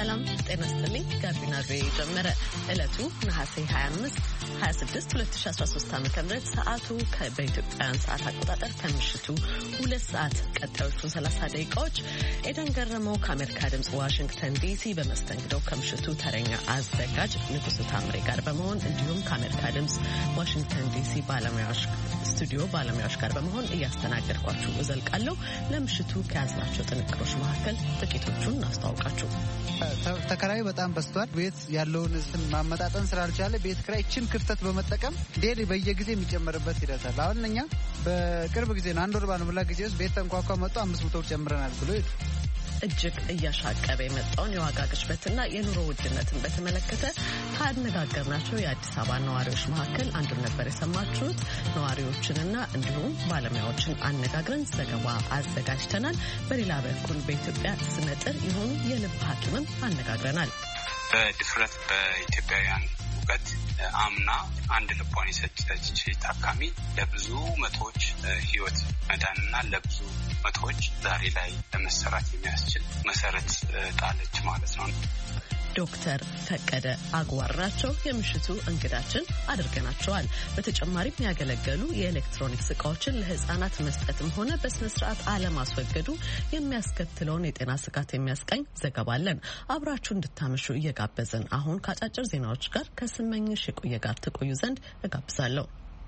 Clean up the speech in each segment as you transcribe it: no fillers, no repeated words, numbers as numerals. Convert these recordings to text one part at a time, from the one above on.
ሰላም ጤና ይስጥልኝ። ጋቢና ቪኦኤ ጀመረ። ዕለቱ ነሐሴ 26 2013 ዓ.ም ሰዓቱ በኢትዮጵያውያን ሰዓት አቆጣጠር ከምሽቱ 2 ሰዓት ቀጣዮቹን 30 ደቂቃዎች ኤደን ገረመው ከአሜሪካ ድምጽ ዋሽንግተን ዲሲ በመስተንግዶው ከምሽቱ ተረኛ አዘጋጅ ንጉሱ ታምሬ ጋር በመሆን እንዲሁም ከአሜሪካ ድምጽ ዋሽንግተን ዲሲ ስቱዲዮ ባለሙያዎች ጋር በመሆን እያስተናገድኳችሁ እዘልቃለሁ። ለምሽቱ ከያዝናቸው ጥንቅሮች መካከል ጥቂቶቹን እናስተዋውቃችሁ። ተከራዩ በጣም በዝቷል። ቤት ያለውን ስም ማመጣጠን ስላልቻለ ቤት ክራይችን ክፍተት በመጠቀም ዴሊ በየጊዜው የሚጨመርበት ይደርሳል። አሁን እኛ በቅርብ ጊዜ ነው አንድ ወር ባልሞላ ጊዜ ውስጥ ቤት ተንኳኳ መጥቶ 500 ብር ጨምረናል ብሎ እጅግ እያሻቀበ የመጣውን የዋጋ ግሽበትና የኑሮ ውድነትን በተመለከተ ካነጋገርናቸው የአዲስ አበባ ነዋሪዎች መካከል አንዱን ነበር የሰማችሁት። ነዋሪዎችንና እንዲሁም ባለሙያዎችን አነጋግረን ዘገባ አዘጋጅተናል። በሌላ በኩል በኢትዮጵያ ስመጥር የሆኑ የልብ ሐኪምም አነጋግረናል። በድፍረት በኢትዮጵያውያን እውቀት አምና አንድ ልቧን የሰጠች ታካሚ ለብዙ መቶዎች ህይወት መዳንና ለብዙ መቶዎች ዛሬ ላይ ለመሰራት የሚያስችል መሰረት ጣለች ማለት ነው። ዶክተር ፈቀደ አግዋር ናቸው። የምሽቱ እንግዳችን አድርገናቸዋል። በተጨማሪም ያገለገሉ የኤሌክትሮኒክስ እቃዎችን ለህፃናት መስጠትም ሆነ በስነ ስርዓት አለማስወገዱ የሚያስከትለውን የጤና ስጋት የሚያስቃኝ ዘገባ አለን። አብራችሁ እንድታመሹ እየጋበዝን አሁን ከአጫጭር ዜናዎች ጋር ከስመኝሽ የቆየ ጋር ትቆዩ ዘንድ እጋብዛለሁ።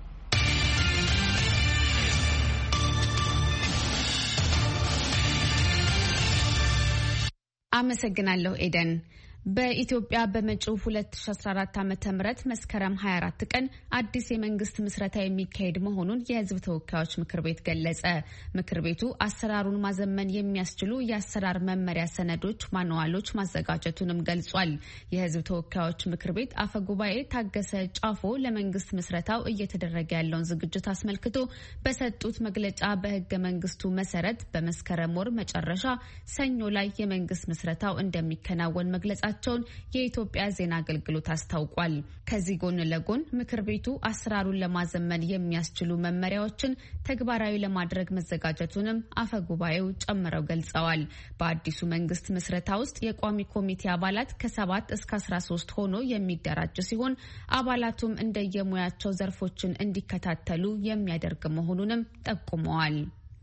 አመሰግናለሁ ኤደን። በኢትዮጵያ በመጪው 2014 ዓ.ም መስከረም 24 ቀን አዲስ የመንግስት ምስረታ የሚካሄድ መሆኑን የህዝብ ተወካዮች ምክር ቤት ገለጸ። ምክር ቤቱ አሰራሩን ማዘመን የሚያስችሉ የአሰራር መመሪያ ሰነዶች፣ ማንዋሎች ማዘጋጀቱንም ገልጿል። የህዝብ ተወካዮች ምክር ቤት አፈ ጉባኤ ታገሰ ጫፎ ለመንግስት ምስረታው እየተደረገ ያለውን ዝግጅት አስመልክቶ በሰጡት መግለጫ በህገ መንግስቱ መሰረት በመስከረም ወር መጨረሻ ሰኞ ላይ የመንግስት ምስረታው እንደሚከናወን መግለጻቸው የኢትዮጵያ ዜና አገልግሎት አስታውቋል። ከዚህ ጎን ለጎን ምክር ቤቱ አሰራሩን ለማዘመን የሚያስችሉ መመሪያዎችን ተግባራዊ ለማድረግ መዘጋጀቱንም አፈጉባኤው ጨምረው ገልጸዋል። በአዲሱ መንግስት ምስረታ ውስጥ የቋሚ ኮሚቴ አባላት ከ7 እስከ 13 ሆኖ የሚደራጅ ሲሆን አባላቱም እንደየሙያቸው ዘርፎችን እንዲከታተሉ የሚያደርግ መሆኑንም ጠቁመዋል።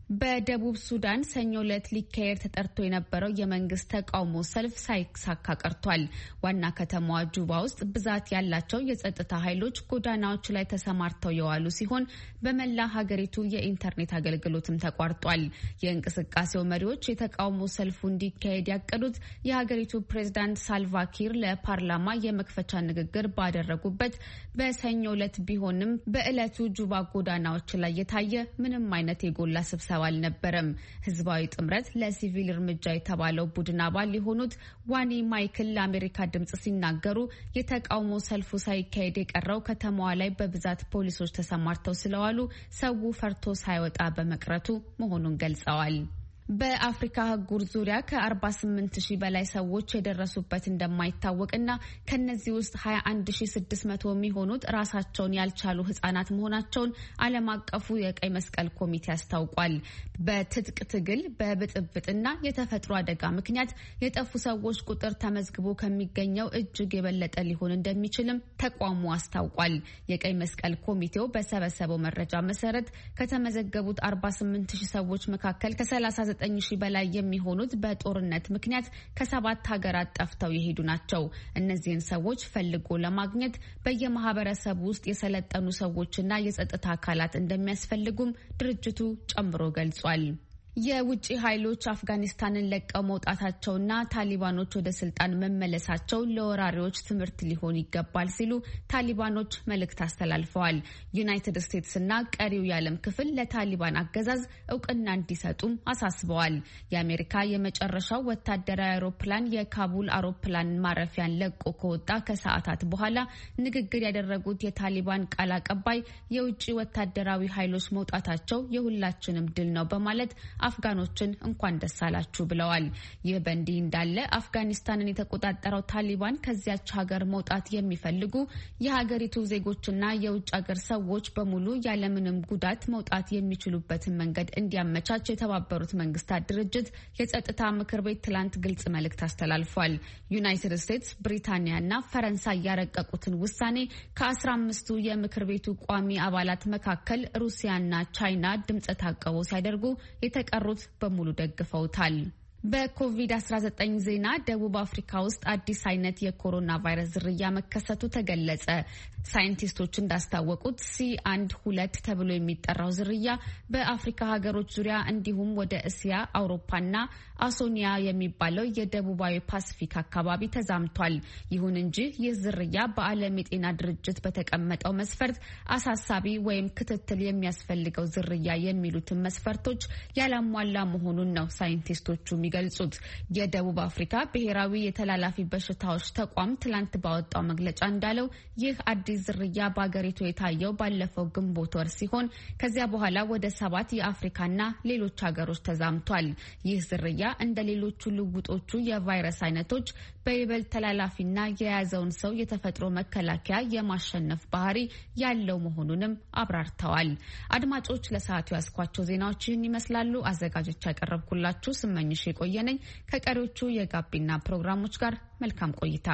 በደቡብ ሱዳን ሰኞ ዕለት ሊካሄድ ተጠርቶ የነበረው የመንግስት ተቃውሞ ሰልፍ ሳይሳካ ቀርቷል። ዋና ከተማዋ ጁባ ውስጥ ብዛት ያላቸው የጸጥታ ኃይሎች ጎዳናዎች ላይ ተሰማርተው የዋሉ ሲሆን በመላ ሀገሪቱ የኢንተርኔት አገልግሎትም ተቋርጧል። የእንቅስቃሴው መሪዎች የተቃውሞ ሰልፉ እንዲካሄድ ያቀዱት የሀገሪቱ ፕሬዝዳንት ሳልቫኪር ለፓርላማ የመክፈቻ ንግግር ባደረጉበት በሰኞ ዕለት ቢሆንም በዕለቱ ጁባ ጎዳናዎች ላይ የታየ ምንም አይነት የጎላ ስብሰባ አልነበረም። ህዝባዊ ጥምረት ለሲቪል እርምጃ የተባለው ቡድን አባል የሆኑት ዋኒ ማይክል ለአሜሪካ ድምጽ ሲናገሩ የተቃውሞ ሰልፉ ሳይካሄድ የቀረው ከተማዋ ላይ በብዛት ፖሊሶች ተሰማርተው ስለዋሉ ሰው ፈርቶ ሳይወጣ በመቅረቱ መሆኑን ገልጸዋል። በአፍሪካ አህጉር ዙሪያ ከ48000 በላይ ሰዎች የደረሱበት እንደማይታወቅና ከነዚህ ውስጥ 21600 የሚሆኑት ራሳቸውን ያልቻሉ ህጻናት መሆናቸውን ዓለም አቀፉ የቀይ መስቀል ኮሚቴ አስታውቋል። በትጥቅ ትግል፣ በብጥብጥና የተፈጥሮ አደጋ ምክንያት የጠፉ ሰዎች ቁጥር ተመዝግቦ ከሚገኘው እጅግ የበለጠ ሊሆን እንደሚችልም ተቋሙ አስታውቋል። የቀይ መስቀል ኮሚቴው በሰበሰበው መረጃ መሰረት ከተመዘገቡት 48000 ሰዎች መካከል ከ39 9,000 በላይ የሚሆኑት በጦርነት ምክንያት ከ7 ሀገራት ጠፍተው የሄዱ ናቸው። እነዚህን ሰዎች ፈልጎ ለማግኘት በየማህበረሰቡ ውስጥ የሰለጠኑ ሰዎችና የጸጥታ አካላት እንደሚያስፈልጉም ድርጅቱ ጨምሮ ገልጿል። የውጭ ኃይሎች አፍጋኒስታንን ለቀው መውጣታቸውና ታሊባኖች ወደ ስልጣን መመለሳቸው ለወራሪዎች ትምህርት ሊሆን ይገባል ሲሉ ታሊባኖች መልእክት አስተላልፈዋል። ዩናይትድ ስቴትስና ቀሪው የዓለም ክፍል ለታሊባን አገዛዝ እውቅና እንዲሰጡም አሳስበዋል። የአሜሪካ የመጨረሻው ወታደራዊ አውሮፕላን የካቡል አውሮፕላን ማረፊያን ለቆ ከወጣ ከሰዓታት በኋላ ንግግር ያደረጉት የታሊባን ቃል አቀባይ የውጭ ወታደራዊ ኃይሎች መውጣታቸው የሁላችንም ድል ነው በማለት አፍጋኖችን እንኳን ደስ አላችሁ ብለዋል። ይህ በእንዲህ እንዳለ አፍጋኒስታንን የተቆጣጠረው ታሊባን ከዚያች ሀገር መውጣት የሚፈልጉ የሀገሪቱ ዜጎችና የውጭ ሀገር ሰዎች በሙሉ ያለምንም ጉዳት መውጣት የሚችሉበትን መንገድ እንዲያመቻች የተባበሩት መንግስታት ድርጅት የጸጥታ ምክር ቤት ትላንት ግልጽ መልእክት አስተላልፏል። ዩናይትድ ስቴትስ፣ ብሪታንያና ፈረንሳይ ያረቀቁትን ውሳኔ ከ15ቱ የምክር ቤቱ ቋሚ አባላት መካከል ሩሲያና ቻይና ድምፀ ታቅቦ ሲያደርጉ የተቀሩት በሙሉ ደግፈውታል። በኮቪድ-19 ዜና ደቡብ አፍሪካ ውስጥ አዲስ አይነት የኮሮና ቫይረስ ዝርያ መከሰቱ ተገለጸ። ሳይንቲስቶች እንዳስታወቁት C12 ተብሎ የሚጠራው ዝርያ በአፍሪካ ሀገሮች ዙሪያ እንዲሁም ወደ እስያ፣ አውሮፓና አሶኒያ የሚባለው የደቡባዊ ፓሲፊክ አካባቢ ተዛምቷል። ይሁን እንጂ ይህ ዝርያ በዓለም የጤና ድርጅት በተቀመጠው መስፈርት አሳሳቢ ወይም ክትትል የሚያስፈልገው ዝርያ የሚሉትን መስፈርቶች ያላሟላ መሆኑን ነው ሳይንቲስቶቹ የሚገልጹት። የደቡብ አፍሪካ ብሔራዊ የተላላፊ በሽታዎች ተቋም ትላንት ባወጣው መግለጫ እንዳለው ይህ አዲስ ዝርያ በአገሪቱ የታየው ባለፈው ግንቦት ወር ሲሆን ከዚያ በኋላ ወደ 7 የአፍሪካና ሌሎች ሀገሮች ተዛምቷል። ይህ ዝርያ እንደ ሌሎቹ ልውጦቹ የቫይረስ አይነቶች በይበልጥ ተላላፊና የያዘውን ሰው የተፈጥሮ መከላከያ የማሸነፍ ባህሪ ያለው መሆኑንም አብራርተዋል። አድማጮች ለሰዓቱ ያስኳቸው ዜናዎች ይህን ይመስላሉ። አዘጋጆች ያቀረብኩላችሁ ስመኝሽ የቆየነኝ ከቀሪዎቹ የጋቢና ፕሮግራሞች ጋር መልካም ቆይታ።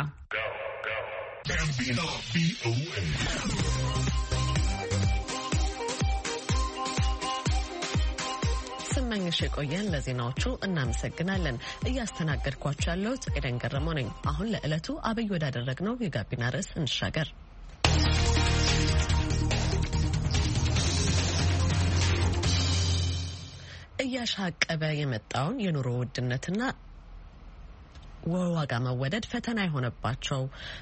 ስመኝሽ የቆየን ለዜናዎቹ እናመሰግናለን። እያስተናገድኳችሁ ያለሁት ኤደን ገረመው ነኝ። አሁን ለዕለቱ አብይ ወዳደረግነው የጋቢና ርዕስ እንሻገር። እያሻቀበ የመጣውን የኑሮ ውድነትና ዋጋ መወደድ ፈተና የሆነባቸው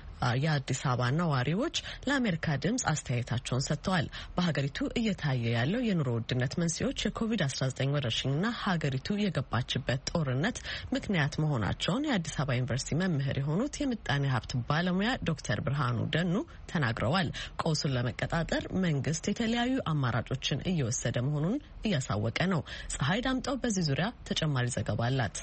የአዲስ አበባ ነዋሪዎች ለአሜሪካ ድምጽ አስተያየታቸውን ሰጥተዋል። በሀገሪቱ እየታየ ያለው የኑሮ ውድነት መንስኤዎች የኮቪድ-19 ወረርሽኝና ሀገሪቱ የገባችበት ጦርነት ምክንያት መሆናቸውን የአዲስ አበባ ዩኒቨርሲቲ መምህር የሆኑት የምጣኔ ሀብት ባለሙያ ዶክተር ብርሃኑ ደኑ ተናግረዋል። ቀውሱን ለመቆጣጠር መንግስት የተለያዩ አማራጮችን እየወሰደ መሆኑን እያሳወቀ ነው። ፀሐይ ዳምጠው በዚህ ዙሪያ ተጨማሪ ዘገባ አላት።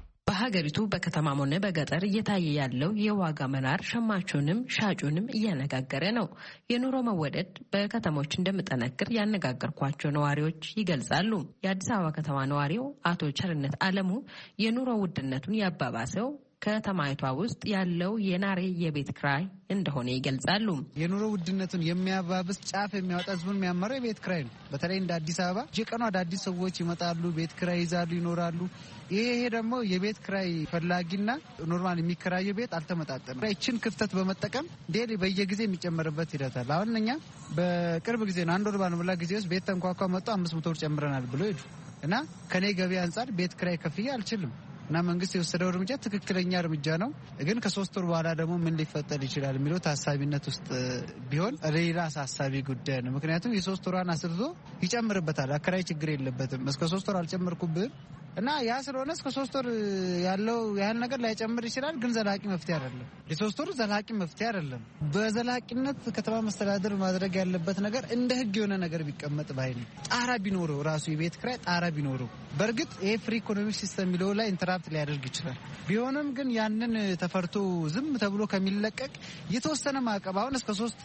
በሀገሪቱ በከተማም ሆነ በገጠር እየታየ ያለው የዋጋ መናር ሸማቹንም ሻጩንም እያነጋገረ ነው። የኑሮ መወደድ በከተሞች እንደሚጠነክር ያነጋገርኳቸው ነዋሪዎች ይገልጻሉ። የአዲስ አበባ ከተማ ነዋሪው አቶ ቸርነት አለሙ የኑሮ ውድነቱን ያባባሰው ከተማይቷ ውስጥ ያለው የናሬ የቤት ክራይ እንደሆነ ይገልጻሉ። የኑሮ ውድነቱን የሚያባብስ ጫፍ የሚያወጣ ህዝቡን የሚያመረው የቤት ክራይ ነው። በተለይ እንደ አዲስ አበባ የቀኑ አዳዲስ ሰዎች ይመጣሉ፣ ቤት ክራይ ይዛሉ፣ ይኖራሉ። ይሄ ደግሞ የቤት ክራይ ፈላጊና ኖርማል የሚከራየው ቤት አልተመጣጠንም። ይችን ክፍተት በመጠቀም ዴሊ በየጊዜ የሚጨመርበት ሂደታል። አሁን እኛ በቅርብ ጊዜ ነው 1 ወር ባልሞላ ጊዜ ውስጥ ቤት ተንኳኳ መጥቶ 500 ብር ጨምረናል ብሎ ሄዱ እና ከኔ ገቢ አንጻር ቤት ክራይ ከፍዬ አልችልም እና መንግስት የወሰደው እርምጃ ትክክለኛ እርምጃ ነው። ግን ከ3 ወር በኋላ ደግሞ ምን ሊፈጠር ይችላል የሚለው ታሳቢነት ውስጥ ቢሆን ሌላ አሳሳቢ ጉዳይ ነው። ምክንያቱም የ3 ወሯን አስርቶ ይጨምርበታል። አከራይ ችግር የለበትም። እስከ 3 ወር አልጨመርኩብህም እና ያ ስለሆነ እስከ 3 ወር ያለው ያህል ነገር ላይጨምር ይችላል። ግን ዘላቂ መፍትሄ አይደለም። የ3 ወር ዘላቂ መፍትሄ አይደለም። በዘላቂነት ከተማ መስተዳደር ማድረግ ያለበት ነገር እንደ ህግ የሆነ ነገር ቢቀመጥ ባይ ነው። ጣራ ቢኖረው ራሱ የቤት ክራይ ጣራ ቢኖረው በእርግጥ ይሄ ፍሪ ኢኮኖሚክ ሲስተም የሚለው ላይ ኢንተራፕት ሊያደርግ ይችላል። ቢሆንም ግን ያንን ተፈርቶ ዝም ተብሎ ከሚለቀቅ የተወሰነ ማዕቀብ አሁን እስከ 3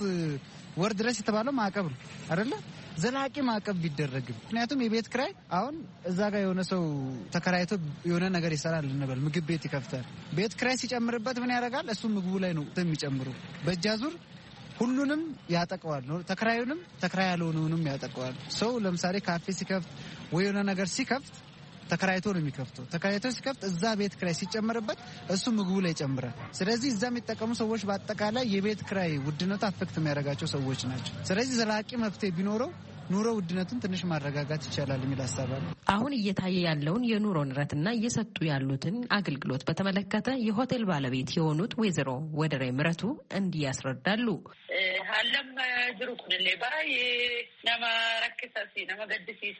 ወር ድረስ የተባለው ማዕቀብ ነው አይደለ? ዘላቂ ማዕቀብ ቢደረግም ምክንያቱም የቤት ክራይ አሁን እዛ ጋር የሆነ ሰው ተከራይቶ የሆነ ነገር ይሰራል እንበል፣ ምግብ ቤት ይከፍታል። ቤት ክራይ ሲጨምርበት ምን ያደርጋል? እሱ ምግቡ ላይ ነው የሚጨምሩ። በእጃዙር ሁሉንም ያጠቀዋል። ተከራዩንም ተከራይ ያልሆነውንም ያጠቀዋል። ሰው ለምሳሌ ካፌ ሲከፍት ወይ የሆነ ነገር ሲከፍት ተከራይቶ ነው የሚከፍተው። ተከራይቶ ሲከፍት እዛ ቤት ክራይ ሲጨምርበት እሱ ምግቡ ላይ ይጨምራል። ስለዚህ እዛ የሚጠቀሙ ሰዎች በአጠቃላይ የቤት ክራይ ውድነቱ አፌክት የሚያደርጋቸው ሰዎች ናቸው። ስለዚህ ዘላቂ መፍትሄ ቢኖረው ኑሮ ውድነቱን ትንሽ ማረጋጋት ይቻላል የሚል ሀሳብ አለ። አሁን እየታየ ያለውን የኑሮ ንረትና እየሰጡ ያሉትን አገልግሎት በተመለከተ የሆቴል ባለቤት የሆኑት ወይዘሮ ወደሬ ምረቱ እንዲህ ያስረዳሉ። ሀለም ጅሩ ኩንሌ ባይ ነማ ረክሰሲ ነማ ገድሲ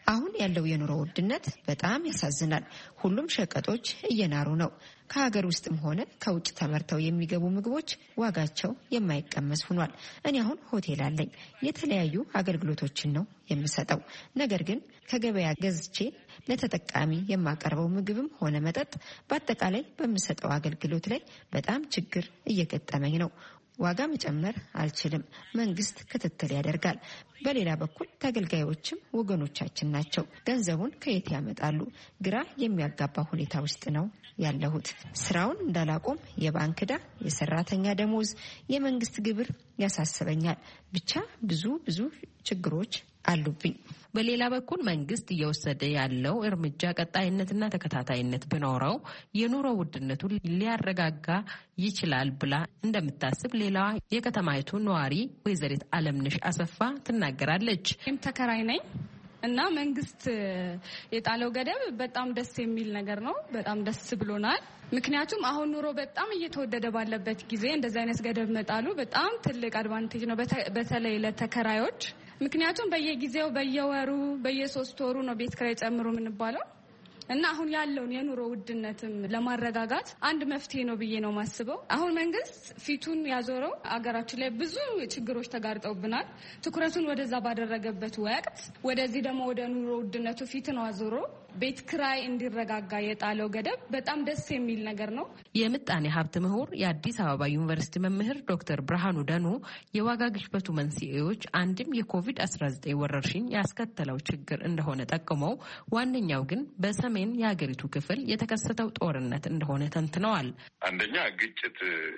አሁን ያለው የኑሮ ውድነት በጣም ያሳዝናል። ሁሉም ሸቀጦች እየናሩ ነው። ከሀገር ውስጥም ሆነ ከውጭ ተመርተው የሚገቡ ምግቦች ዋጋቸው የማይቀመስ ሆኗል። እኔ አሁን ሆቴል አለኝ። የተለያዩ አገልግሎቶችን ነው የምሰጠው። ነገር ግን ከገበያ ገዝቼ ለተጠቃሚ የማቀርበው ምግብም ሆነ መጠጥ በአጠቃላይ በምሰጠው አገልግሎት ላይ በጣም ችግር እየገጠመኝ ነው። ዋጋ መጨመር አልችልም። መንግስት ክትትል ያደርጋል። በሌላ በኩል ተገልጋዮችም ወገኖቻችን ናቸው። ገንዘቡን ከየት ያመጣሉ? ግራ የሚያጋባ ሁኔታ ውስጥ ነው ያለሁት። ስራውን እንዳላቆም የባንክ ዕዳ፣ የሰራተኛ ደሞዝ፣ የመንግስት ግብር ያሳስበኛል። ብቻ ብዙ ችግሮች አሉብኝ። በሌላ በኩል መንግስት እየወሰደ ያለው እርምጃ ቀጣይነትና ተከታታይነት ቢኖረው የኑሮ ውድነቱን ሊያረጋጋ ይችላል ብላ እንደምታስብ ሌላዋ የከተማይቱ ነዋሪ ወይዘሪት አለምነሽ አሰፋ ትናገራለች። ተከራይ ነኝ እና መንግስት የጣለው ገደብ በጣም ደስ የሚል ነገር ነው። በጣም ደስ ብሎናል። ምክንያቱም አሁን ኑሮ በጣም እየተወደደ ባለበት ጊዜ እንደዚህ አይነት ገደብ መጣሉ በጣም ትልቅ አድቫንቴጅ ነው፣ በተለይ ለተከራዮች። ምክንያቱም በየጊዜው በየወሩ በየ3 ወሩ ነው ቤት ኪራይ ጨምሮ የምንባለው እና አሁን ያለውን የኑሮ ውድነትም ለማረጋጋት አንድ መፍትሄ ነው ብዬ ነው ማስበው። አሁን መንግስት ፊቱን ያዞረው አገራችን ላይ ብዙ ችግሮች ተጋርጠውብናል። ትኩረቱን ወደዛ ባደረገበት ወቅት ወደዚህ ደግሞ ወደ ኑሮ ውድነቱ ፊትን አዞሮ ቤት ኪራይ እንዲረጋጋ የጣለው ገደብ በጣም ደስ የሚል ነገር ነው። የምጣኔ ሀብት ምሁር የአዲስ አበባ ዩኒቨርሲቲ መምህር ዶክተር ብርሃኑ ደኑ የዋጋ ግሽበቱ መንስኤዎች አንድም የኮቪድ-19 ወረርሽኝ ያስከተለው ችግር እንደሆነ ጠቅመው ዋነኛው ግን በሰሜን የሀገሪቱ ክፍል የተከሰተው ጦርነት እንደሆነ ተንትነዋል። አንደኛ ግጭት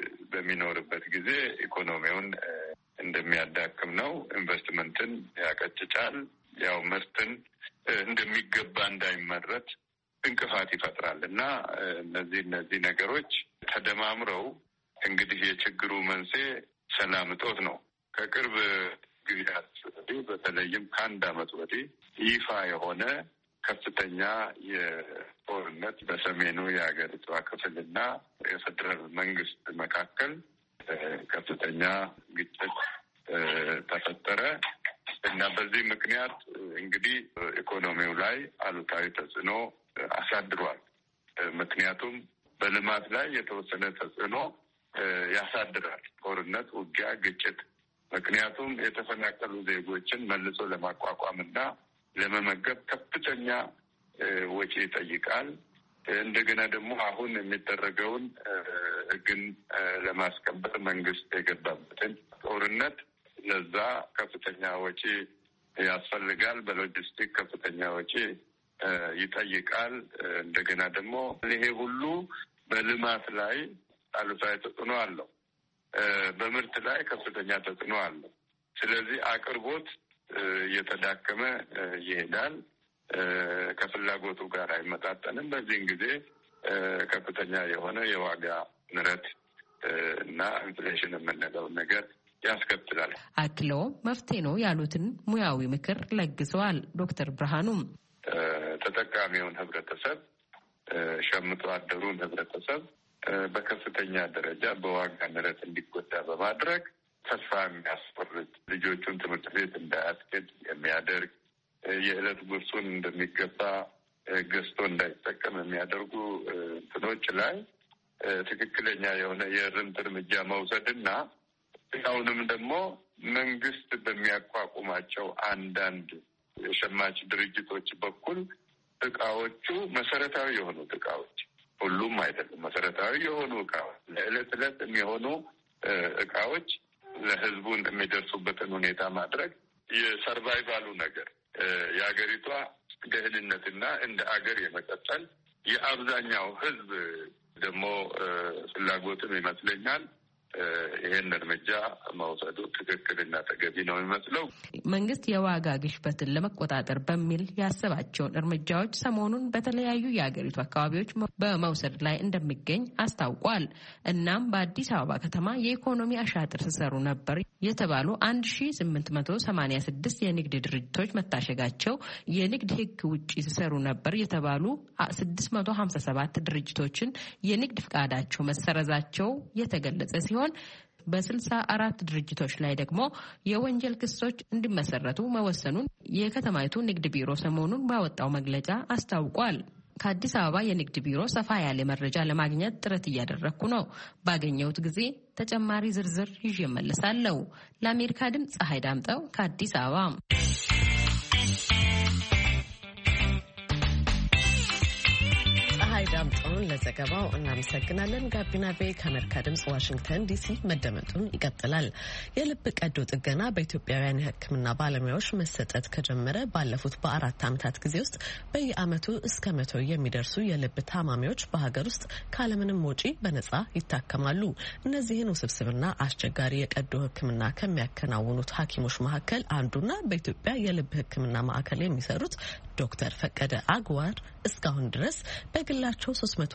በሚኖርበት ጊዜ ኢኮኖሚውን እንደሚያዳክም ነው። ኢንቨስትመንትን ያቀጭጫል። ያው ምርትን እንደሚገባ እንዳይመረት እንቅፋት ይፈጥራል እና እነዚህ ነገሮች ተደማምረው እንግዲህ የችግሩ መንስኤ ሰላም እጦት ነው። ከቅርብ ጊዜያት ወዲህ በተለይም ከ1 ዓመት ወዲህ ይፋ የሆነ ከፍተኛ የጦርነት በሰሜኑ የሀገሪቷ ክፍልና የፌዴራል መንግስት መካከል ከፍተኛ ግጭት ተፈጠረ እና በዚህ ምክንያት እንግዲህ ኢኮኖሚው ላይ አሉታዊ ተጽዕኖ አሳድሯል። ምክንያቱም በልማት ላይ የተወሰነ ተጽዕኖ ያሳድራል ጦርነት፣ ውጊያ፣ ግጭት። ምክንያቱም የተፈናቀሉ ዜጎችን መልሶ ለማቋቋምና ለመመገብ ከፍተኛ ወጪ ይጠይቃል። እንደገና ደግሞ አሁን የሚደረገውን ሕግን ለማስከበር መንግስት የገባበትን ጦርነት ለዛ ከፍተኛ ወጪ ያስፈልጋል። በሎጂስቲክ ከፍተኛ ወጪ ይጠይቃል። እንደገና ደግሞ ይሄ ሁሉ በልማት ላይ አሉታዊ ተጽዕኖ አለው። በምርት ላይ ከፍተኛ ተጽዕኖ አለው። ስለዚህ አቅርቦት እየተዳከመ ይሄዳል። ከፍላጎቱ ጋር አይመጣጠንም። በዚህን ጊዜ ከፍተኛ የሆነ የዋጋ ንረት እና ኢንፍሌሽን የምንለው ነገር ያስከትላል። አክለው መፍትሄ ነው ያሉትን ሙያዊ ምክር ለግሰዋል። ዶክተር ብርሃኑም ተጠቃሚውን ህብረተሰብ፣ ሸምቶ አደሩን ህብረተሰብ በከፍተኛ ደረጃ በዋጋ ንረት እንዲጎዳ በማድረግ ተስፋ የሚያስቆርጥ ልጆቹን ትምህርት ቤት እንዳያስኬድ የሚያደርግ የዕለት ጉርሱን እንደሚገባ ገዝቶ እንዳይጠቀም የሚያደርጉ እንትኖች ላይ ትክክለኛ የሆነ የእርምት እርምጃ መውሰድና አሁንም ደግሞ መንግስት በሚያቋቁማቸው አንዳንድ የሸማች ድርጅቶች በኩል እቃዎቹ መሰረታዊ የሆኑት እቃዎች፣ ሁሉም አይደለም፣ መሰረታዊ የሆኑ እቃዎች ለዕለት ዕለት የሚሆኑ እቃዎች ለህዝቡ የሚደርሱበትን ሁኔታ ማድረግ የሰርቫይቫሉ ነገር የሀገሪቷ ደህንነትና እንደ አገር የመቀጠል የአብዛኛው ህዝብ ደግሞ ፍላጎትም ይመስለኛል። ይህን እርምጃ መውሰዱ ትክክልና ተገቢ ነው የሚመስለው። መንግስት የዋጋ ግሽበትን ለመቆጣጠር በሚል ያሰባቸውን እርምጃዎች ሰሞኑን በተለያዩ የሀገሪቱ አካባቢዎች በመውሰድ ላይ እንደሚገኝ አስታውቋል። እናም በአዲስ አበባ ከተማ የኢኮኖሚ አሻጥር ሲሰሩ ነበር የተባሉ 1886 የንግድ ድርጅቶች መታሸጋቸው፣ የንግድ ህግ ውጭ ሲሰሩ ነበር የተባሉ 657 ድርጅቶችን የንግድ ፍቃዳቸው መሰረዛቸው የተገለጸ ሲሆን በ64 ድርጅቶች ላይ ደግሞ የወንጀል ክሶች እንዲመሰረቱ መወሰኑን የከተማይቱ ንግድ ቢሮ ሰሞኑን ባወጣው መግለጫ አስታውቋል። ከአዲስ አበባ የንግድ ቢሮ ሰፋ ያለ መረጃ ለማግኘት ጥረት እያደረኩ ነው። ባገኘሁት ጊዜ ተጨማሪ ዝርዝር ይዤ እመለሳለሁ። ለአሜሪካ ድምፅ ፀሐይ ዳምጠው ከአዲስ አበባ። ዳምጠውን ለዘገባው እናመሰግናለን። ጋቢና ቬ ከአሜሪካ ድምጽ ዋሽንግተን ዲሲ መደመጡን ይቀጥላል። የልብ ቀዶ ጥገና በኢትዮጵያውያን የሕክምና ባለሙያዎች መሰጠት ከጀመረ ባለፉት በ4 ዓመታት ጊዜ ውስጥ በየዓመቱ እስከ 100 የሚደርሱ የልብ ታማሚዎች በሀገር ውስጥ ካለምንም ወጪ በነጻ ይታከማሉ። እነዚህን ውስብስብና አስቸጋሪ የቀዶ ሕክምና ከሚያከናውኑት ሐኪሞች መካከል አንዱና በኢትዮጵያ የልብ ሕክምና ማዕከል የሚሰሩት ዶክተር ፈቀደ አግዋር እስካሁን ድረስ በግላቸው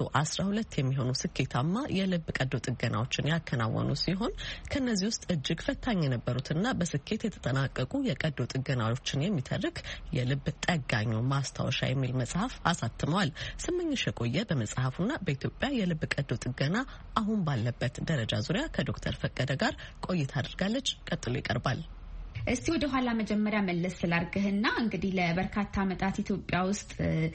312 የሚሆኑ ስኬታማ የልብ ቀዶ ጥገናዎችን ያከናወኑ ሲሆን ከነዚህ ውስጥ እጅግ ፈታኝ የነበሩትና በስኬት የተጠናቀቁ የቀዶ ጥገናዎችን የሚተርክ የልብ ጠጋኙ ማስታወሻ የሚል መጽሐፍ አሳትመዋል። ስመኝሽ የቆየ በመጽሐፉና በኢትዮጵያ የልብ ቀዶ ጥገና አሁን ባለበት ደረጃ ዙሪያ ከዶክተር ፈቀደ ጋር ቆይታ አድርጋለች። ቀጥሎ ይቀርባል። እስቲ ወደ ኋላ መጀመሪያ መለስ ስላርግህና እንግዲህ ለበርካታ ዓመታት ኢትዮጵያ ውስጥ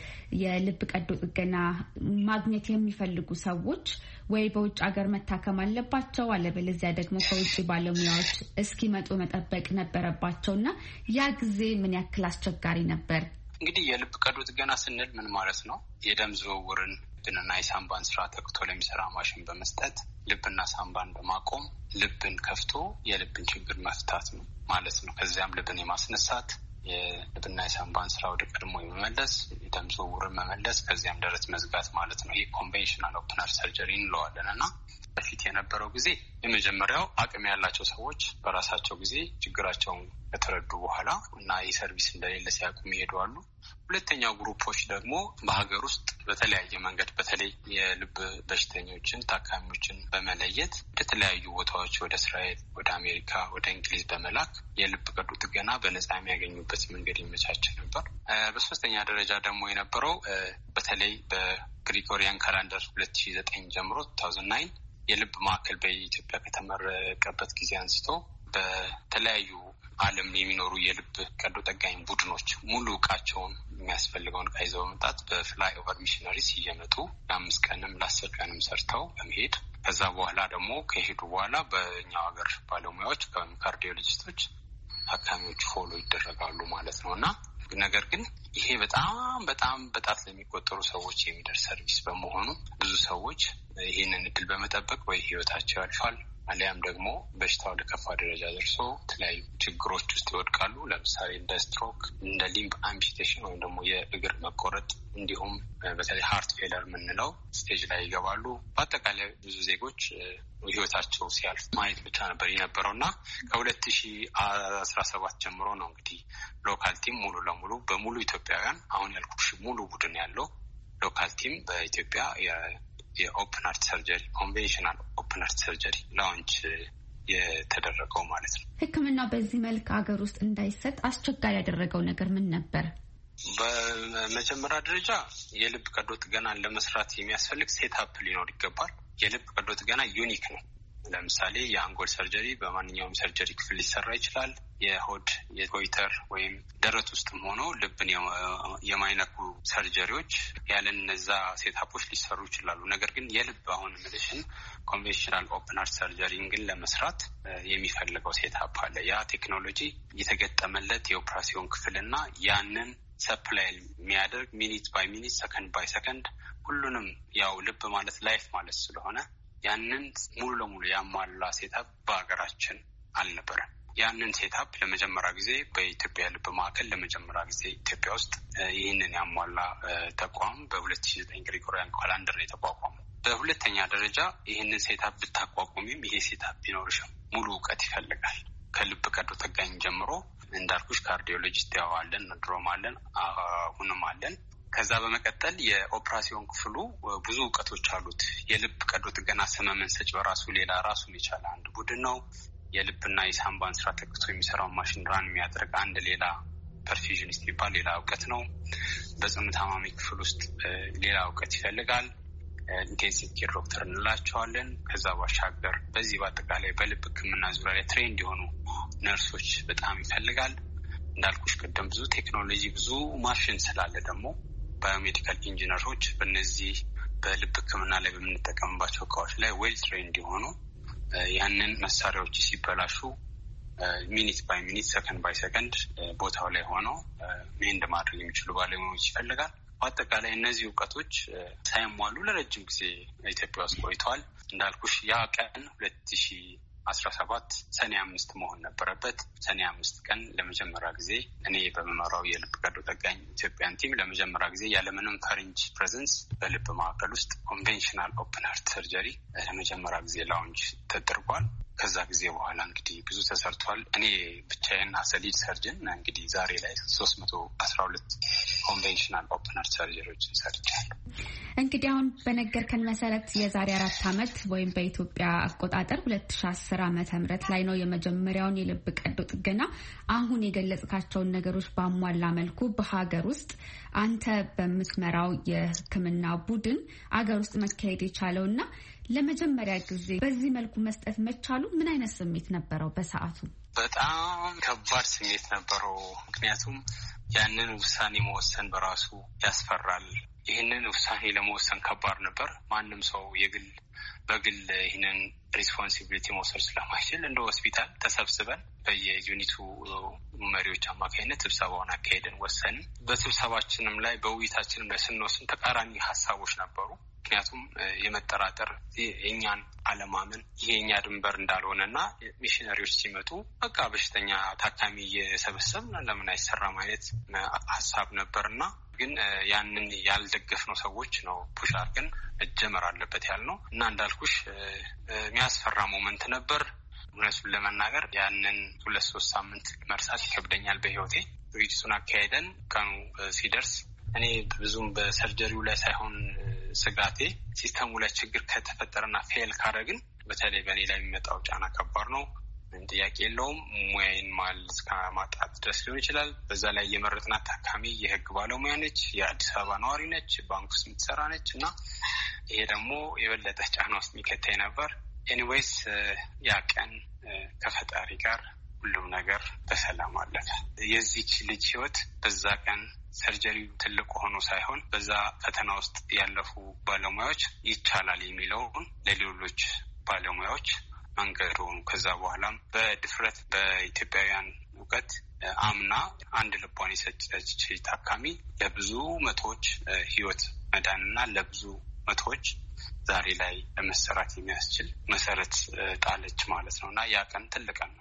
የልብ ቀዶ ጥገና ማግኘት የሚፈልጉ ሰዎች ወይ በውጭ ሀገር መታከም አለባቸው፣ አለበለዚያ ደግሞ ከውጭ ባለሙያዎች እስኪመጡ መጠበቅ ነበረባቸውና ያ ጊዜ ምን ያክል አስቸጋሪ ነበር? እንግዲህ የልብ ቀዶ ጥገና ስንል ምን ማለት ነው? የደም ዝውውርን ልብንና የሳምባን ስራ ተክቶ ለሚሰራ ማሽን በመስጠት ልብና ሳምባን በማቆም ልብን ከፍቶ የልብን ችግር መፍታት ነው ማለት ነው። ከዚያም ልብን የማስነሳት የልብና የሳምባን ስራ ወደ ቀድሞ የመመለስ የደም ዝውውርን መመለስ፣ ከዚያም ደረት መዝጋት ማለት ነው። ይህ ኮንቬንሽናል ኦፕን ሃርት ሰርጀሪ እንለዋለን እና በፊት የነበረው ጊዜ የመጀመሪያው አቅም ያላቸው ሰዎች በራሳቸው ጊዜ ችግራቸውን ከተረዱ በኋላ እና ይህ ሰርቪስ እንደሌለ ሲያውቁ ይሄዱ አሉ። ሁለተኛው ግሩፖች ደግሞ በሀገር ውስጥ በተለያየ መንገድ በተለይ የልብ በሽተኞችን ታካሚዎችን በመለየት ወደ ተለያዩ ቦታዎች ወደ እስራኤል፣ ወደ አሜሪካ፣ ወደ እንግሊዝ በመላክ የልብ ቀዶ ጥገና በነጻ የሚያገኙበት መንገድ ይመቻች ነበር። በሶስተኛ ደረጃ ደግሞ የነበረው በተለይ በግሪጎሪያን ካላንደር 2009 ጀምሮ 2009 የልብ ማዕከል በኢትዮጵያ ከተመረቀበት ጊዜ አንስቶ በተለያዩ ዓለም የሚኖሩ የልብ ቀዶ ጠጋኝ ቡድኖች ሙሉ እቃቸውን የሚያስፈልገውን እቃ ይዘው በመምጣት በፍላይ ኦቨር ሚሽነሪስ እየመጡ ለ5 ቀንም ለ10 ቀንም ሰርተው በመሄድ ከዛ በኋላ ደግሞ ከሄዱ በኋላ በእኛው ሀገር ባለሙያዎች ካርዲዮሎጂስቶች ታካሚዎቹ ፎሎ ይደረጋሉ ማለት ነው እና ነገር ግን ይሄ በጣም በጣት ለሚቆጠሩ ሰዎች የሚደርስ ሰርቪስ በመሆኑ ብዙ ሰዎች ይህንን እድል በመጠበቅ ወይ ህይወታቸው ያልፋል አሊያም ደግሞ በሽታ ወደ ከፋ ደረጃ ደርሶ የተለያዩ ችግሮች ውስጥ ይወድቃሉ። ለምሳሌ እንደ ስትሮክ፣ እንደ ሊምብ አምፒቴሽን ወይም ደግሞ የእግር መቆረጥ እንዲሁም በተለይ ሃርት ፌለር የምንለው ስቴጅ ላይ ይገባሉ። በአጠቃላይ ብዙ ዜጎች ህይወታቸው ሲያልፍ ማየት ብቻ ነበር የነበረው እና ከ2017 ጀምሮ ነው እንግዲህ ሎካል ቲም ሙሉ ለሙሉ በሙሉ ኢትዮጵያውያን አሁን ያልኩሽ ሙሉ ቡድን ያለው ሎካል ቲም በኢትዮጵያ የኦፕን ሃርት ሰርጀሪ ኮንቬንሽናል ኦፕን ሃርት ሰርጀሪ ላውንች የተደረገው ማለት ነው። ሕክምናው በዚህ መልክ ሀገር ውስጥ እንዳይሰጥ አስቸጋሪ ያደረገው ነገር ምን ነበር? በመጀመሪያ ደረጃ የልብ ቀዶ ጥገናን ለመስራት የሚያስፈልግ ሴትአፕ ሊኖር ይገባል። የልብ ቀዶ ጥገና ዩኒክ ነው። ለምሳሌ የአንጎል ሰርጀሪ በማንኛውም ሰርጀሪ ክፍል ሊሰራ ይችላል። የሆድ የጎይተር ወይም ደረት ውስጥም ሆኖ ልብን የማይነኩ ሰርጀሪዎች ያለን እነዛ ሴታፖች ሊሰሩ ይችላሉ። ነገር ግን የልብ አሁን ምልሽን ኮንቬንሽናል ኦፕን ሃርት ሰርጀሪን ግን ለመስራት የሚፈልገው ሴታፕ አለ። ያ ቴክኖሎጂ የተገጠመለት የኦፕራሲዮን ክፍልና ያንን ሰፕላይ የሚያደርግ ሚኒት ባይ ሚኒት ሰከንድ ባይ ሰከንድ ሁሉንም ያው ልብ ማለት ላይፍ ማለት ስለሆነ ያንን ሙሉ ለሙሉ ያሟላ ሴታፕ በሀገራችን አልነበረም። ያንን ሴታፕ ለመጀመሪያ ጊዜ በኢትዮጵያ ልብ ማዕከል ለመጀመሪያ ጊዜ ኢትዮጵያ ውስጥ ይህንን ያሟላ ተቋም በ2009 ግሪጎሪያን ካላንደር ነው የተቋቋመው። በሁለተኛ ደረጃ ይህንን ሴታፕ ብታቋቁሚም ይሄ ሴታፕ ቢኖርሽም ሙሉ እውቀት ይፈልጋል። ከልብ ቀዶ ጠጋኝ ጀምሮ እንዳልኩሽ ካርዲዮሎጂስት ያው አለን፣ ድሮም አለን፣ አሁንም አለን። ከዛ በመቀጠል የኦፕራሲዮን ክፍሉ ብዙ እውቀቶች አሉት። የልብ ቀዶ ጥገና ሰመመን ሰጭ በራሱ ሌላ ራሱን የቻለ አንድ ቡድን ነው። የልብና የሳምባን ስራ ተክቶ የሚሰራውን ማሽን ራን የሚያደርግ አንድ ሌላ ፐርፊዥኒስት የሚባል ሌላ እውቀት ነው። በጽኑ ታማሚ ክፍል ውስጥ ሌላ እውቀት ይፈልጋል። ኢንቴንሲቭ ኬር ዶክተር እንላቸዋለን። ከዛ ባሻገር በዚህ በአጠቃላይ በልብ ሕክምና ዙሪያ ላይ ትሬንድ የሆኑ ነርሶች በጣም ይፈልጋል። እንዳልኩሽ ቅድም ብዙ ቴክኖሎጂ ብዙ ማሽን ስላለ ደግሞ ባዮሜዲካል ኢንጂነሮች በእነዚህ በልብ ሕክምና ላይ በምንጠቀምባቸው እቃዎች ላይ ዌል ትሬንድ የሆኑ ያንን መሳሪያዎች ሲበላሹ ሚኒት ባይ ሚኒት ሰከንድ ባይ ሰከንድ ቦታው ላይ ሆነው ሜንድ ማድረግ የሚችሉ ባለሙያዎች ይፈልጋል። በአጠቃላይ እነዚህ እውቀቶች ሳይሟሉ ለረጅም ጊዜ ኢትዮጵያ ውስጥ ቆይተዋል። እንዳልኩሽ ያ ቀን 2017 ሰኔ 5 መሆን ነበረበት። ሰኔ 5 ቀን ለመጀመሪያ ጊዜ እኔ በመመራው የልብ ቀዶ ጠጋኝ ኢትዮጵያን ቲም ለመጀመሪያ ጊዜ ያለምንም ፈረንጅ ፕሬዘንስ በልብ ማዕከል ውስጥ ኮንቬንሽናል ኦፕን ሃርት ሰርጀሪ ለመጀመሪያ ጊዜ ላውንጅ ተደርጓል። ከዛ ጊዜ በኋላ እንግዲህ ብዙ ተሰርቷል። እኔ ብቻዬን አሰሊድ ሰርጅን እንግዲህ ዛሬ ላይ 312 ኮንቬንሽናል ኦፕን ሃርት ሰርጀሪዎችን ሰርቻለሁ። እንግዲህ አሁን በነገርከን መሰረት የዛሬ 4 ዓመት ወይም በኢትዮጵያ አቆጣጠር 2010 ዓ.ም ላይ ነው የመጀመሪያውን የልብ ቀዶ ጥገና አሁን የገለጽካቸውን ነገሮች ባሟላ መልኩ በሀገር ውስጥ አንተ በምትመራው የሕክምና ቡድን አገር ውስጥ መካሄድ የቻለውና ለመጀመሪያ ጊዜ በዚህ መልኩ መስጠት መቻሉ ምን አይነት ስሜት ነበረው? በሰዓቱ በጣም ከባድ ስሜት ነበረው። ምክንያቱም ያንን ውሳኔ መወሰን በራሱ ያስፈራል። ይህንን ውሳኔ ለመወሰን ከባድ ነበር። ማንም ሰው በግል ይህንን ሪስፖንሲቢሊቲ መውሰድ ስለማይችል እንደ ሆስፒታል ተሰብስበን በየዩኒቱ መሪዎች አማካኝነት ስብሰባውን አካሄደን ወሰንን። በስብሰባችንም ላይ በውይይታችንም ላይ ስንወስን ተቃራኒ ሀሳቦች ነበሩ። ምክንያቱም የመጠራጠር የእኛን አለማመን ይሄ የኛ ድንበር እንዳልሆነና ሚሽነሪዎች ሲመጡ በቃ በሽተኛ ታካሚ እየሰበሰብን ለምን አይሰራም አይነት ሀሳብ ነበርና ግን ያንን ያልደገፍነው ሰዎች ነው ፑሽ አድርገን መጀመር አለበት ያልነው እና እንዳልኩሽ የሚያስፈራ ሞመንት ነበር። እውነቱን ለመናገር ያንን 2-3 ሳምንት መርሳት ይከብደኛል በህይወቴ። ዝግጅቱን አካሄደን ቀኑ ሲደርስ እኔ ብዙም በሰርጀሪው ላይ ሳይሆን ስጋቴ ሲስተሙ ላይ ችግር ከተፈጠረና ፌል ካረግን በተለይ በእኔ ላይ የሚመጣው ጫና ከባድ ነው። ምን ጥያቄ የለውም። ሙያዬን እስከ ማጣት ድረስ ሊሆን ይችላል። በዛ ላይ የመረጥናት ታካሚ የህግ ባለሙያ ነች፣ የአዲስ አበባ ነዋሪ ነች፣ ባንክ ውስጥ የምትሰራ ነች እና ይሄ ደግሞ የበለጠ ጫና ውስጥ የሚከተኝ ነበር። ኤኒዌይስ ያ ቀን ከፈጣሪ ጋር ሁሉም ነገር በሰላም አለፈ። የዚች ልጅ ህይወት በዛ ቀን ሰርጀሪው ትልቅ ሆኖ ሳይሆን በዛ ፈተና ውስጥ ያለፉ ባለሙያዎች ይቻላል የሚለውን ለሌሎች ባለሙያዎች መንገድ ሆኑ። ከዛ በኋላም በድፍረት በኢትዮጵያውያን እውቀት አምና አንድ ልቧን የሰጠች ታካሚ ለብዙ መቶዎች ህይወት መዳንና ለብዙ መቶዎች ዛሬ ላይ ለመሰራት የሚያስችል መሰረት ጣለች ማለት ነው እና ያ ቀን ትልቅ ነው።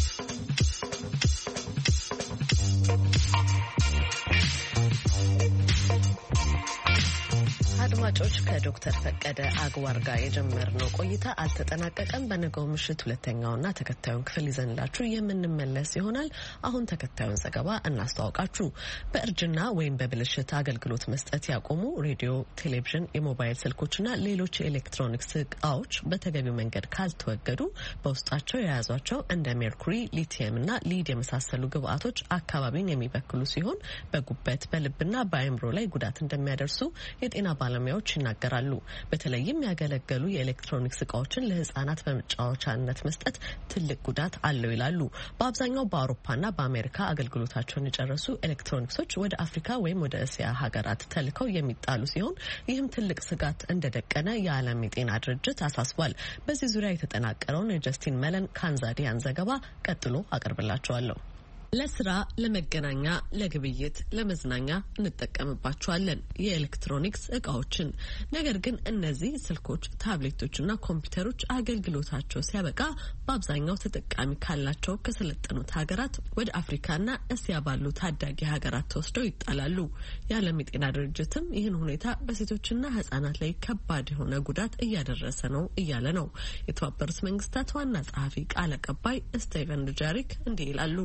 አድማጮች ከዶክተር ፈቀደ አግዋር ጋር የጀመርነው ቆይታ አልተጠናቀቀም። በነገው ምሽት ሁለተኛውና ተከታዩን ክፍል ይዘንላችሁ የምንመለስ ይሆናል። አሁን ተከታዩን ዘገባ እናስተዋውቃችሁ። በእርጅና ወይም በብልሽት አገልግሎት መስጠት ያቆሙ ሬዲዮ፣ ቴሌቪዥን፣ የሞባይል ስልኮችና ሌሎች የኤሌክትሮኒክስ እቃዎች በተገቢው መንገድ ካልተወገዱ በውስጣቸው የያዟቸው እንደ ሜርኩሪ፣ ሊቲየምና ሊድ የመሳሰሉ ግብአቶች አካባቢን የሚበክሉ ሲሆን በጉበት በልብና በአእምሮ ላይ ጉዳት እንደሚያደርሱ የጤና ባለሙያዎች ይናገራሉ። በተለይም ያገለገሉ የኤሌክትሮኒክስ እቃዎችን ለህጻናት በመጫወቻነት መስጠት ትልቅ ጉዳት አለው ይላሉ። በአብዛኛው በአውሮፓና በአሜሪካ አገልግሎታቸውን የጨረሱ ኤሌክትሮኒክሶች ወደ አፍሪካ ወይም ወደ እስያ ሀገራት ተልከው የሚጣሉ ሲሆን ይህም ትልቅ ስጋት እንደደቀነ የዓለም የጤና ድርጅት አሳስቧል። በዚህ ዙሪያ የተጠናቀረውን የጀስቲን መለን ካንዛዲያን ዘገባ ቀጥሎ አቀርብላቸዋለሁ። ለስራ፣ ለመገናኛ፣ ለግብይት፣ ለመዝናኛ እንጠቀምባቸዋለን የኤሌክትሮኒክስ እቃዎችን። ነገር ግን እነዚህ ስልኮች፣ ታብሌቶችና ኮምፒውተሮች አገልግሎታቸው ሲያበቃ በአብዛኛው ተጠቃሚ ካላቸው ከሰለጠኑት ሀገራት ወደ አፍሪካና እስያ ባሉ ታዳጊ ሀገራት ተወስደው ይጣላሉ። የዓለም የጤና ድርጅትም ይህን ሁኔታ በሴቶችና ህጻናት ላይ ከባድ የሆነ ጉዳት እያደረሰ ነው እያለ ነው። የተባበሩት መንግስታት ዋና ጸሐፊ ቃል አቀባይ ስቴቨን ዱጃሪክ እንዲህ ይላሉ።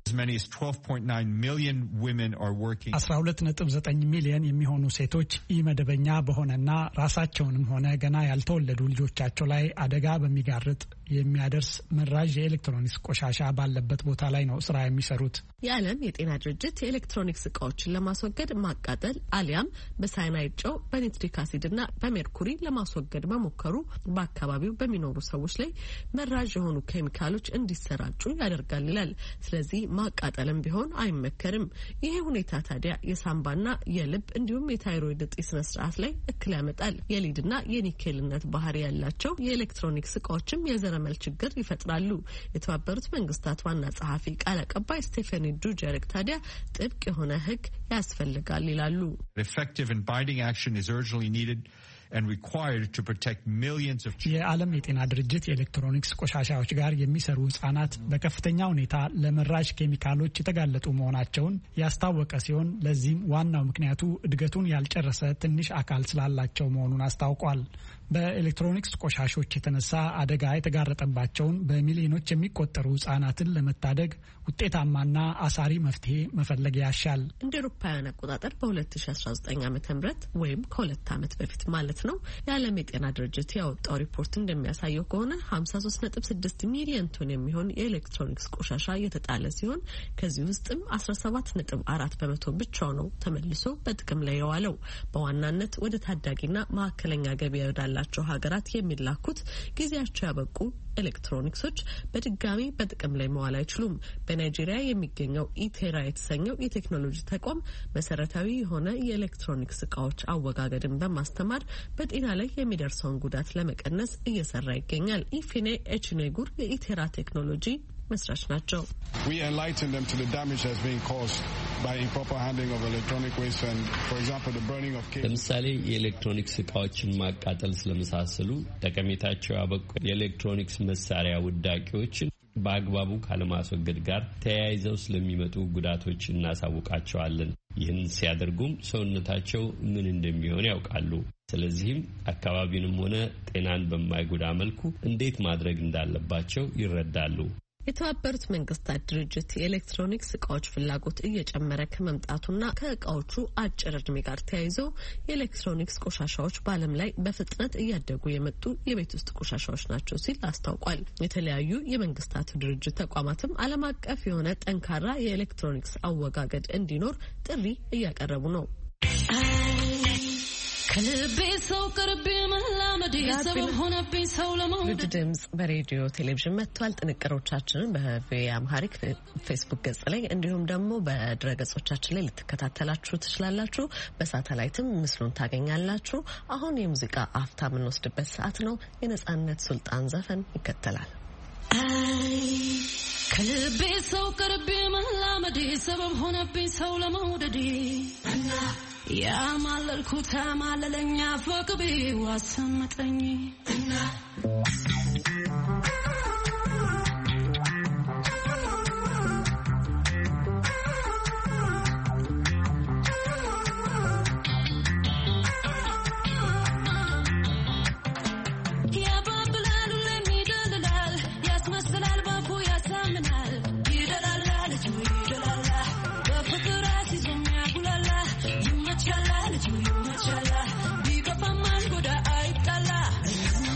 As many as 12.9 million women are working. 12.9 ሚሊዮን የሚሆኑ ሴቶች ኢመደበኛ በሆነና ራሳቸውንም ሆነ ገና ያልተወለዱ ልጆቻቸው ላይ አደጋ በሚጋርጥ የሚያደርስ መራዥ የኤሌክትሮኒክስ ቆሻሻ ባለበት ቦታ ላይ ነው ስራ የሚሰሩት። የዓለም የጤና ድርጅት የኤሌክትሮኒክስ እቃዎችን ለማስወገድ ማቃጠል አሊያም በሳይናይድ ጨው በኒትሪክ አሲድና በሜርኩሪ ለማስወገድ መሞከሩ በአካባቢው በሚኖሩ ሰዎች ላይ መራዥ የሆኑ ኬሚካሎች እንዲሰራጩ ያደርጋል ይላል። ስለዚህ ማቃጠልም ቢሆን አይመከርም። ይሄ ሁኔታ ታዲያ የሳምባና የልብ እንዲሁም የታይሮይድ እጢ ስነ ስርዓት ላይ እክል ያመጣል። የሊድና የኒኬልነት ባህሪ ያላቸው የኤሌክትሮኒክስ እቃዎችም የዘረመል ችግር ይፈጥራሉ። የተባበሩት መንግስታት ዋና ጸሐፊ ቃል አቀባይ ስቴፈኒ ዱጀሪክ ታዲያ ጥብቅ የሆነ ሕግ ያስፈልጋል ይላሉ። Effective and binding action is urgently needed and required to protect millions of children. የዓለም የጤና ድርጅት የኤሌክትሮኒክስ ቆሻሻዎች ጋር የሚሰሩ ህጻናት በከፍተኛ ሁኔታ ለመራዥ ኬሚካሎች የተጋለጡ መሆናቸውን ያስታወቀ ሲሆን ለዚህም ዋናው ምክንያቱ እድገቱን ያልጨረሰ ትንሽ አካል ስላላቸው መሆኑን አስታውቋል። በኤሌክትሮኒክስ ቆሻሾች የተነሳ አደጋ የተጋረጠባቸውን በሚሊዮኖች የሚቆጠሩ ህጻናትን ለመታደግ ውጤታማና አሳሪ መፍትሄ መፈለግ ያሻል። እንደ አውሮፓውያን አቆጣጠር በ2019 ዓ.ም ወይም ከሁለት ዓመት በፊት ማለት ነው የዓለም የጤና ድርጅት ያወጣው ሪፖርት እንደሚያሳየው ከሆነ 53.6 ሚሊዮን ቶን የሚሆን የኤሌክትሮኒክስ ቆሻሻ የተጣለ ሲሆን ከዚህ ውስጥም 17.4 በመቶ ብቻ ነው ተመልሶ በጥቅም ላይ የዋለው። በዋናነት ወደ ታዳጊና ማዕከለኛ ገቢ ወዳላቸው ሀገራት የሚላኩት ጊዜያቸው ያበቁ ኤሌክትሮኒክሶች በድጋሚ በጥቅም ላይ መዋል አይችሉም። በናይጄሪያ የሚገኘው ኢቴራ የተሰኘው የቴክኖሎጂ ተቋም መሰረታዊ የሆነ የኤሌክትሮኒክስ እቃዎች አወጋገድን በማስተማር በጤና ላይ የሚደርሰውን ጉዳት ለመቀነስ እየሰራ ይገኛል። ኢፊኔ ኤችኔጉር የኢቴራ ቴክኖሎጂ መስራች ናቸው። We enlighten them to the damage that's being caused by improper handling of electronic waste and, for example, the burning of cables. ለምሳሌ የኤሌክትሮኒክስ እቃዎችን ማቃጠል ስለመሳሰሉ ጠቀሜታቸው ያበቁ የኤሌክትሮኒክስ መሳሪያ ውዳቂዎችን በአግባቡ ካለማስወገድ ጋር ተያይዘው ስለሚመጡ ጉዳቶች እናሳውቃቸዋለን። ይህን ሲያደርጉም ሰውነታቸው ምን እንደሚሆን ያውቃሉ። ስለዚህም አካባቢንም ሆነ ጤናን በማይጎዳ መልኩ እንዴት ማድረግ እንዳለባቸው ይረዳሉ። የተባበሩት መንግስታት ድርጅት የኤሌክትሮኒክስ እቃዎች ፍላጎት እየጨመረ ከመምጣቱና ከእቃዎቹ አጭር እድሜ ጋር ተያይዞ የኤሌክትሮኒክስ ቆሻሻዎች በዓለም ላይ በፍጥነት እያደጉ የመጡ የቤት ውስጥ ቆሻሻዎች ናቸው ሲል አስታውቋል። የተለያዩ የመንግስታቱ ድርጅት ተቋማትም ዓለም አቀፍ የሆነ ጠንካራ የኤሌክትሮኒክስ አወጋገድ እንዲኖር ጥሪ እያቀረቡ ነው። ውድ ድምጽ በሬዲዮ ቴሌቪዥን መጥቷል። ጥንቅሮቻችንን በቪኦኤ አምሃሪክ ፌስቡክ ገጽ ላይ እንዲሁም ደግሞ በድረ ገጾቻችን ላይ ልትከታተላችሁ ትችላላችሁ። በሳተላይትም ምስሉን ታገኛላችሁ። አሁን የሙዚቃ አፍታ የምንወስድበት ሰዓት ነው። የነጻነት ሱልጣን ዘፈን ይከተላል። ከልቤ ሰው ቀርቤ መላመዴ ሰበብ ሆነብኝ ሰው ለመውደዴ ያማለልኩት ማለለኛ ፈቅቤ ዋሰመጠኝ Chala,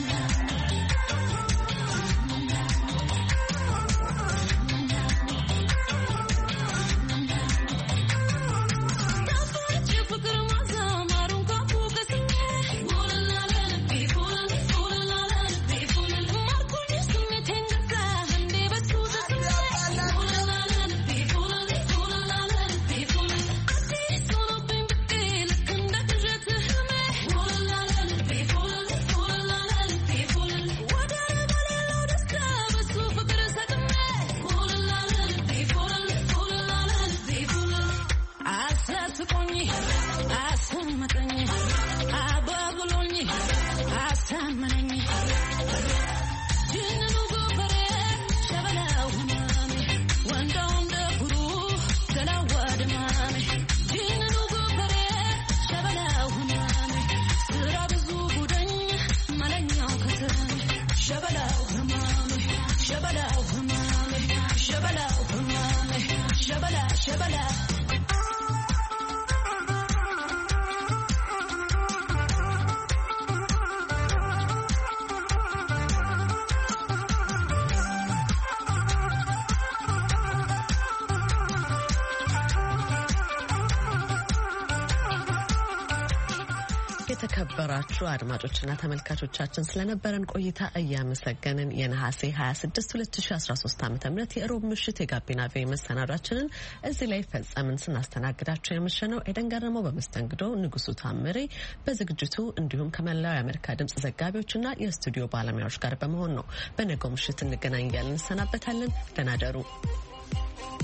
የተከበራችሁ አድማጮችና ተመልካቾቻችን ስለነበረን ቆይታ እያመሰገንን የነሐሴ 26 2013 ዓ.ም የሮብ ምሽት የጋቢና ቪ መሰናዷችንን እዚህ ላይ ፈጸምን። ስናስተናግዳችሁ የምሽነው ኤደን ገረመው በመስተንግዶ ንጉሱ ታምሬ በዝግጅቱ እንዲሁም ከመላው የአሜሪካ ድምጽ ዘጋቢዎችና የስቱዲዮ ባለሙያዎች ጋር በመሆን ነው። በነገው ምሽት እንገናኝ እያልን እንሰናበታለን። ደህና ደሩ።